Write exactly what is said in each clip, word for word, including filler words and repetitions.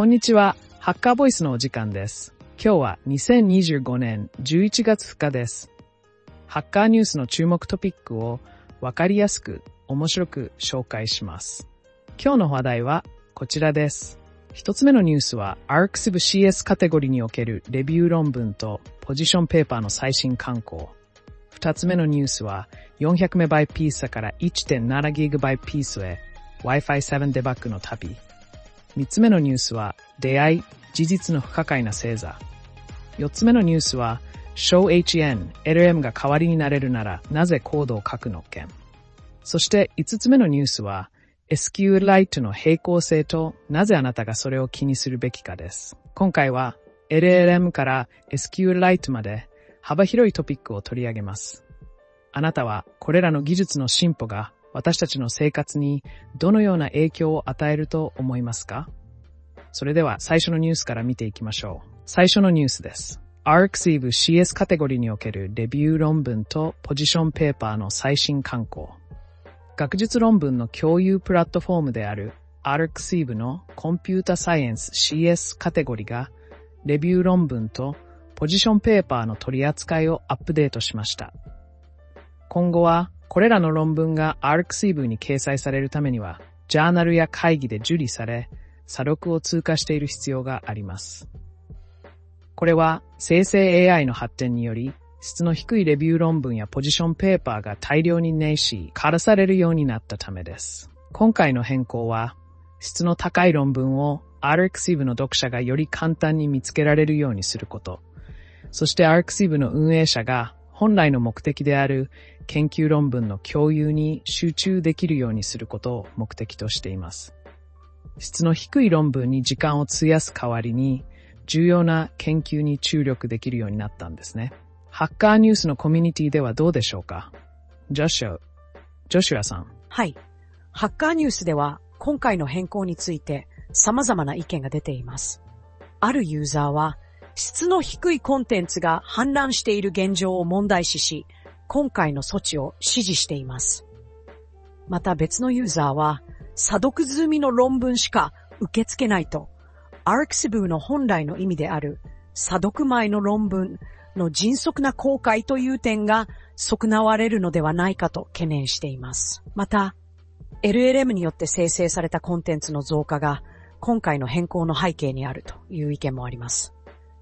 こんにちは。ハッカーボイスのお時間です。今日はにせんにじゅうごねんじゅういちがつふつかです。ハッカーニュースの注目トピックをわかりやすく面白く紹介します。今日の話題はこちらです。一つ目のニュースは アークシブ シーエス カテゴリーにおけるレビュー論文とポジションペーパーの最新刊行。二つ目のニュースはよんひゃくメガバイトピースから いってんななギガバイトピースへ ワイファイセブン デバッグの旅。三つ目のニュースは出会い、事実の不可解な星座。四つ目のニュースは ショー エイチエヌ、エルエム が代わりになれるならなぜコードを書くの件。そして五つ目のニュースは エスキューエル ライトの平行性となぜあなたがそれを気にするべきかです。今回は エルエルエム から エスキューエル ライトまで幅広いトピックを取り上げます。あなたはこれらの技術の進歩が私たちの生活にどのような影響を与えると思いますか？それでは最初のニュースから見ていきましょう。最初のニュースです。アークシブ シーエス カテゴリーにおけるレビュー論文とポジションペーパーの最新刊行。学術論文の共有プラットフォームである アークシブ のコンピュータサイエンス シーエス カテゴリーがレビュー論文とポジションペーパーの取り扱いをアップデートしました。今後はこれらの論文が アークシブ に掲載されるためには、ジャーナルや会議で受理され、査読を通過している必要があります。これは生成 エーアイ の発展により、質の低いレビュー論文やポジションペーパーが大量に名し、からされるようになったためです。今回の変更は、質の高い論文を アークシブ の読者がより簡単に見つけられるようにすること、そして アークシブ の運営者が本来の目的である研究論文の共有に集中できるようにすることを目的としています。質の低い論文に時間を費やす代わりに、重要な研究に注力できるようになったんですね。ハッカーニュースのコミュニティではどうでしょうか？ジョシュ、ジョシュアさん。 はい。ハッカーニュースでは今回の変更について様々な意見が出ています。あるユーザーは、質の低いコンテンツが氾濫している現状を問題視し、今回の措置を支持しています。また別のユーザーは、査読済みの論文しか受け付けないと、アークシブの本来の意味である査読前の論文の迅速な公開という点が損なわれるのではないかと懸念しています。また、エルエルエム によって生成されたコンテンツの増加が今回の変更の背景にあるという意見もあります。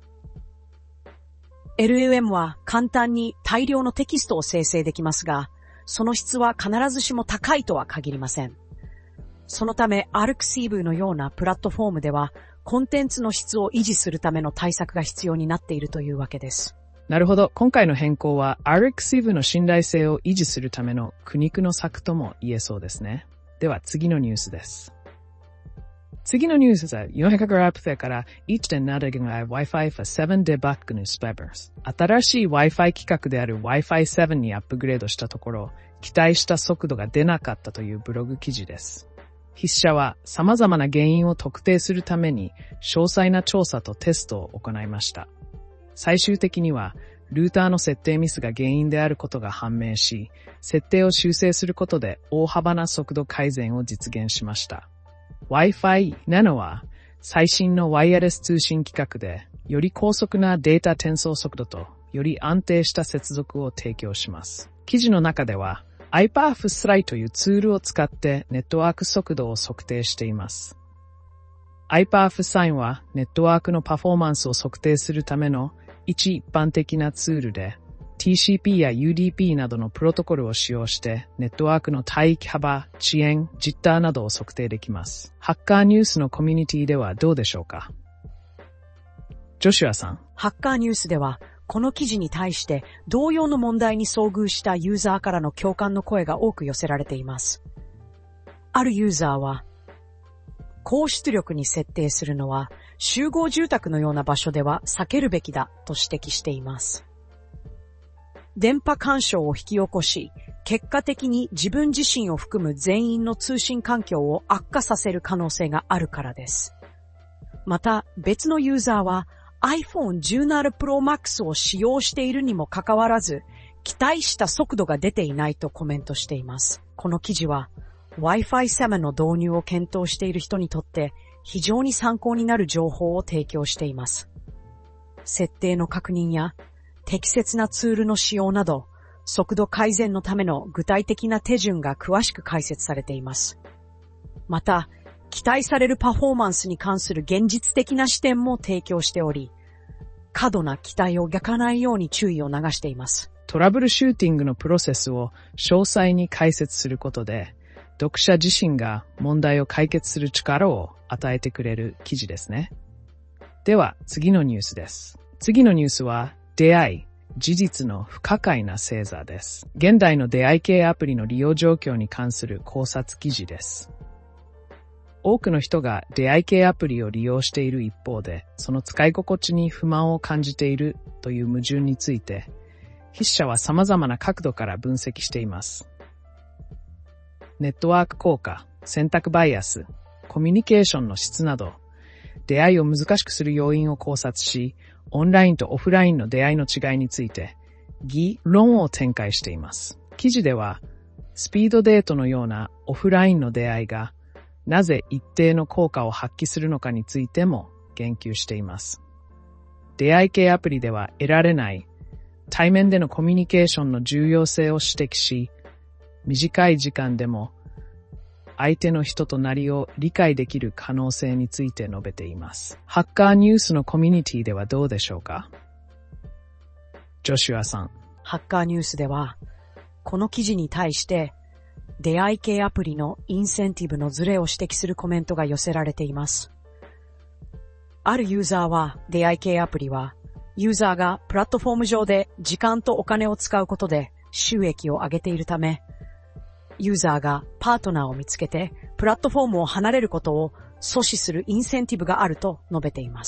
エルエルエム は簡単に大量のテキストを生成できますが、その質は必ずしも高いとは限りません。そのため、アークシブのようなプラットフォームでは、コンテンツの質を維持するための対策が必要になっているというわけです。 なるほど。今回の変更は アークシブの信頼性を維持するための苦肉の策とも言えそうですね。では次のニュースです。次のニュースはよんひゃくメガバイトから いってんななギガバイト ワイファイ for セブン デバッグのスペバース。新しい Wi-Fi 規格である ワイファイセブン にアップグレードしたところ、期待した速度が出なかったというブログ記事です。筆者は様々な原因を特定するために詳細な調査とテストを行いました。最終的には、ルーターの設定ミスが原因であることが判明し、設定を修正することで大幅な速度改善を実現しました。Wi-Fi ナノは最新のワイヤレス通信規格でより高速なデータ転送速度とより安定した接続を提供します。記事の中では アイパーフ スライというツールを使ってネットワーク速度を測定しています。アイパーフ サインはネットワークのパフォーマンスを測定するための一一般的なツールでティーシーピー や ユーディーピー などのプロトコルを使用してネットワークの帯域幅、遅延、ジッターなどを測定できます。ハッカーニュースのコミュニティではどうでしょうか？ジョシュアさん。 ハッカーニュースではこの記事に対して同様の問題に遭遇したユーザーからの共感の声が多く寄せられています。あるユーザーは、高出力に設定するのは集合住宅のような場所では避けるべきだと指摘しています。電波干渉を引き起こし、結果的に自分自身を含む全員の通信環境を悪化させる可能性があるからです。また別のユーザーは アイフォンじゅうなな プロマックス を使用しているにもかかわらず、期待した速度が出ていないとコメントしています。この記事は ワイファイセブン の導入を検討している人にとって非常に参考になる情報を提供しています。設定の確認や適切なツールの使用など、速度改善のための具体的な手順が詳しく解説されています。また、期待されるパフォーマンスに関する現実的な視点も提供しており、過度な期待を逆らわないように注意を流しています。 トラブルシューティングのプロセスを詳細に解説することで、読者自身が問題を解決する力を与えてくれる記事ですね。では次のニュースです。次のニュースは出会い、事実の不可解な星座です。現代の出会い系アプリの利用状況に関する考察記事です。多くの人が出会い系アプリを利用している一方で、その使い心地に不満を感じているという矛盾について、筆者は様々な角度から分析しています。ネットワーク効果、選択バイアス、コミュニケーションの質など、出会いを難しくする要因を考察し、オンラインとオフラインの出会いの違いについて、議論を展開しています。記事では、スピードデートのようなオフラインの出会いが、なぜ一定の効果を発揮するのかについても言及しています。出会い系アプリでは得られない対面でのコミュニケーションの重要性を指摘し、短い時間でも相手の人となりを理解できる可能性について述べています。ハッカーニュースのコミュニティではどうでしょうか？ジョシュアさん。 ハッカーニュースでは、この記事に対して出会い系アプリのインセンティブのズレを指摘するコメントが寄せられています。あるユーザーは、出会い系アプリは、ユーザーがプラットフォーム上で時間とお金を使うことで収益を上げているため、ユーザーがパートナーを見つけてプラットフォームを離れることを阻止するインセンティブがあると述べています。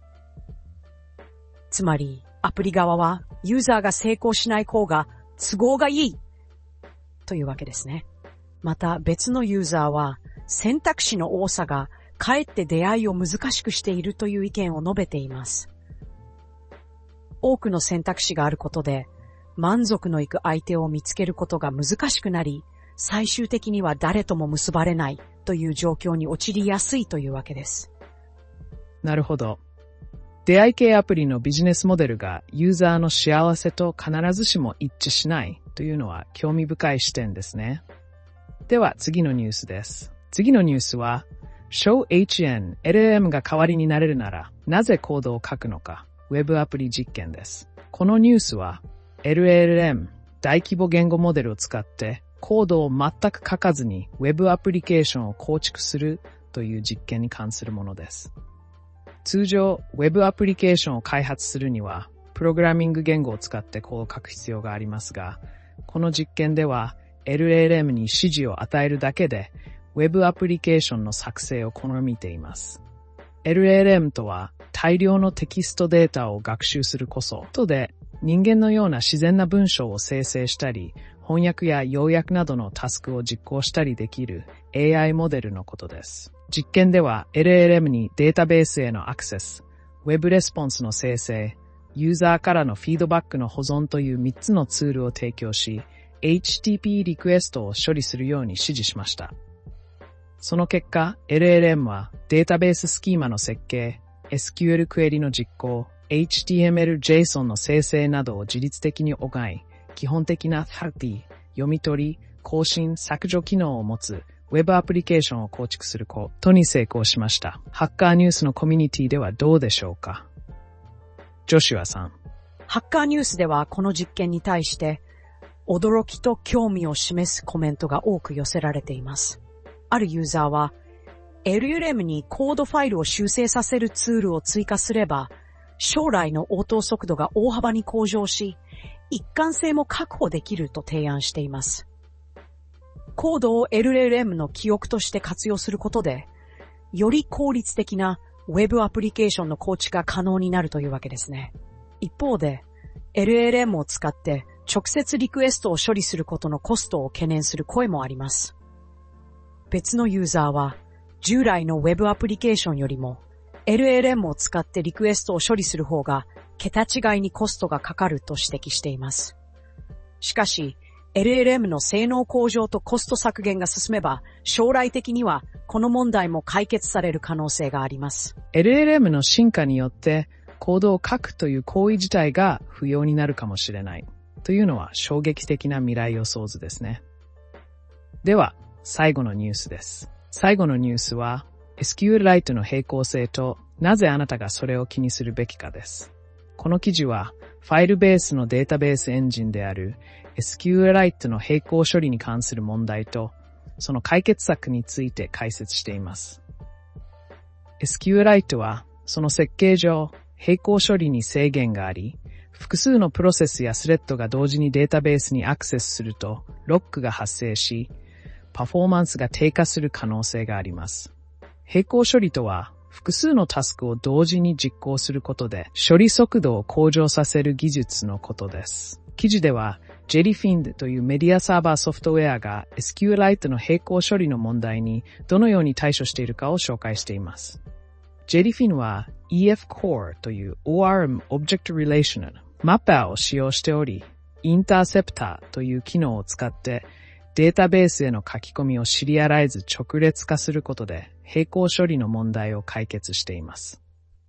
つまり、アプリ側はユーザーが成功しない方が都合がいいというわけですね。また別のユーザーは選択肢の多さがかえって出会いを難しくしているという意見を述べています。多くの選択肢があることで満足のいく相手を見つけることが難しくなり、最終的には誰とも結ばれないという状況に陥りやすいというわけです。 なるほど。出会い系アプリのビジネスモデルがユーザーの幸せと必ずしも一致しないというのは興味深い視点ですね。では次のニュースです。次のニュースは Show エイチエヌ、エルエルエム が代わりになれるならなぜコードを書くのか、ウェブアプリ実験です。このニュースは エルエルエム 大規模言語モデルを使ってコードを全く書かずにウェブアプリケーションを構築するという実験に関するものです。通常、ウェブアプリケーションを開発するには、プログラミング言語を使ってコードを書く必要がありますが、この実験では エルエルエム に指示を与えるだけで、ウェブアプリケーションの作成を試みています。エルエルエム とは、大量のテキストデータを学習するこそ、とで人間のような自然な文章を生成したり、翻訳や要約などのタスクを実行したりできる エーアイ モデルのことです。実験では エルエルエム にデータベースへのアクセス、ウェブレスポンスの生成、ユーザーからのフィードバックの保存というみっつのツールを提供し、エイチティーピー リクエストを処理するように指示しました。その結果、エルエルエム はデータベーススキーマの設計、エスキューエル クエリの実行、エイチティーエムエル、ジェイソン の生成などを自律的に行い、基本的なサーティ、読み取り、更新、削除機能を持つウェブアプリケーションを構築することに成功しました。ハッカーニュースのコミュニティではどうでしょうか？ジョシュアさん。 ハッカーニュースではこの実験に対して驚きと興味を示すコメントが多く寄せられています。あるユーザーは エルエルエム にコードファイルを修正させるツールを追加すれば将来の応答速度が大幅に向上し一貫性も確保できると提案しています。コードを エルエルエム の記憶として活用することで、より効率的なウェブアプリケーションの構築が可能になるというわけですね。一方で、エルエルエム を使って直接リクエストを処理することのコストを懸念する声もあります。別のユーザーは、従来のウェブアプリケーションよりも、エルエルエム を使ってリクエストを処理する方が、桁違いにコストがかかると指摘しています。しかし、 エルエルエム の性能向上とコスト削減が進めば、将来的にはこの問題も解決される可能性があります。 エルエルエム の進化によってコードを書くという行為自体が不要になるかもしれないというのは衝撃的な未来予想図ですね。では、最後のニュースです。最後のニュースは エスキューエルライト の並行性となぜあなたがそれを気にするべきかです。この記事はファイルベースのデータベースエンジンである エスキューエルライト の並行処理に関する問題とその解決策について解説しています。エスキューエルライト はその設計上並行処理に制限があり、複数のプロセスやスレッドが同時にデータベースにアクセスするとロックが発生し、パフォーマンスが低下する可能性があります。並行処理とは複数のタスクを同時に実行することで処理速度を向上させる技術のことです。記事では Jellyfin というメディアサーバーソフトウェアが エスキューエルライト の並行処理の問題にどのように対処しているかを紹介しています。Jellyfin は イーエフ Core という オーアールエム Object Relational Mapper を使用しており、Interceptor という機能を使ってデータベースへの書き込みをシリアライズ直列化することで並行処理の問題を解決しています。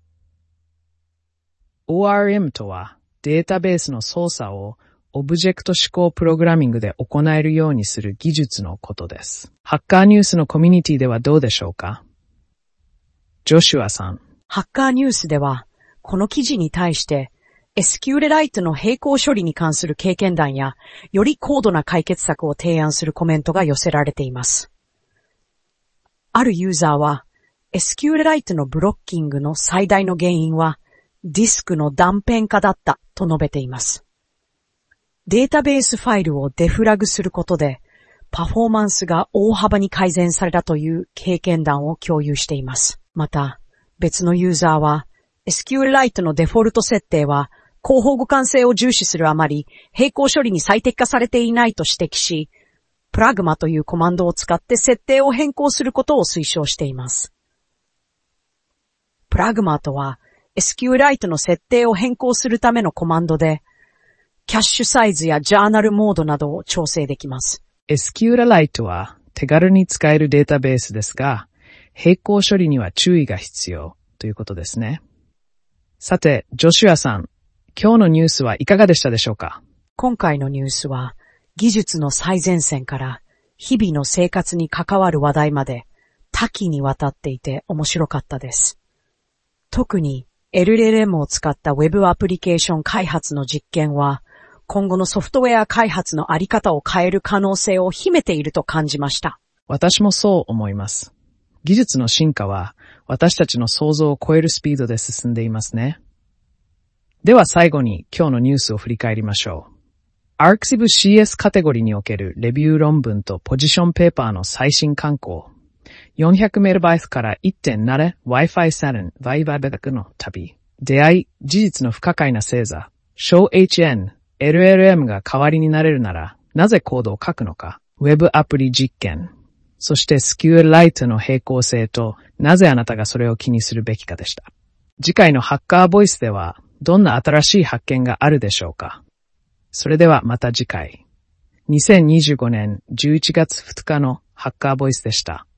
オーアールエム とはデータベースの操作をオブジェクト指向プログラミングで行えるようにする技術のことです。ハッカーニュースのコミュニティではどうでしょうか？ジョシュアさん。 ハッカーニュースでは、この記事に対して、エスキューエルライト の並行処理に関する経験談や、より高度な解決策を提案するコメントが寄せられています。あるユーザーは、エスキューエルライト のブロッキングの最大の原因は、ディスクの断片化だったと述べています。データベースファイルをデフラグすることで、パフォーマンスが大幅に改善されたという経験談を共有しています。また、別のユーザーは、エスキューエルライト のデフォルト設定は、広報互換性を重視するあまり、並行処理に最適化されていないと指摘し、プラグマというコマンドを使って設定を変更することを推奨しています。プラグマとは、エスキューエルライト の設定を変更するためのコマンドで、キャッシュサイズやジャーナルモードなどを調整できます。 エスキューエルライト は手軽に使えるデータベースですが、並行処理には注意が必要ということですね。さて、ジョシュアさん、今日のニュースはいかがでしたでしょうか？ 今回のニュースは、技術の最前線から日々の生活に関わる話題まで多岐にわたっていて面白かったです。特に エルエルエム を使ったウェブアプリケーション開発の実験は、今後のソフトウェア開発のあり方を変える可能性を秘めていると感じました。 私もそう思います。技術の進化は私たちの想像を超えるスピードで進んでいますね。では最後に今日のニュースを振り返りましょう。アークシブ シーエス カテゴリーにおけるレビュー論文とポジションペーパーの最新刊行。よんひゃくメガバイトから いってんなな Wi-Fi セブン バイバイバクの旅。出会い、事実の不可解な星座。小 エイチエヌ、エルエルエム が代わりになれるなら、なぜコードを書くのか。ウェブアプリ実験。そして エスキューエルライト の並行性と、なぜあなたがそれを気にするべきかでした。次回のハッカーボイスでは、どんな新しい発見があるでしょうか。それではまた次回。にせんにじゅうごねんじゅういちがつふつかのハッカーボイスでした。